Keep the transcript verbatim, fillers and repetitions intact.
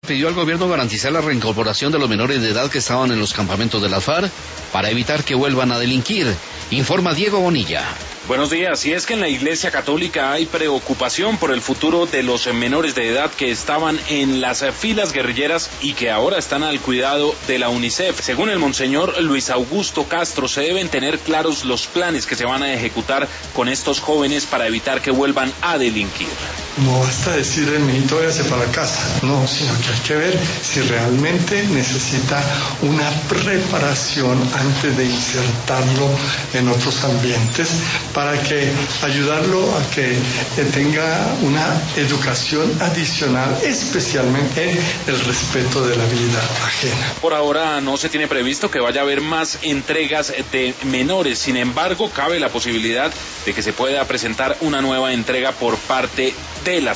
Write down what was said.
pidió al gobierno garantizar la reincorporación de los menores de edad que estaban en los campamentos de las FARC para evitar que vuelvan a delinquir. Informa Diego Bonilla. Buenos días. Y es que en la Iglesia Católica hay preocupación por el futuro de los menores de edad que estaban en las filas guerrilleras y que ahora están al cuidado de la UNICEF. Según el monseñor Luis Augusto Castro, se deben tener claros los planes que se van a ejecutar con estos jóvenes para evitar que vuelvan a delinquir. No basta decirle, mijito, váyase para casa. No, sino que hay que ver si realmente necesita una preparación antes de insertarlo en otros ambientes, para que ayudarlo a que tenga una educación adicional, especialmente el respeto de la vida ajena. Por ahora no se tiene previsto que vaya a haber más entregas de menores, sin embargo, cabe la posibilidad de que se pueda presentar una nueva entrega por parte de las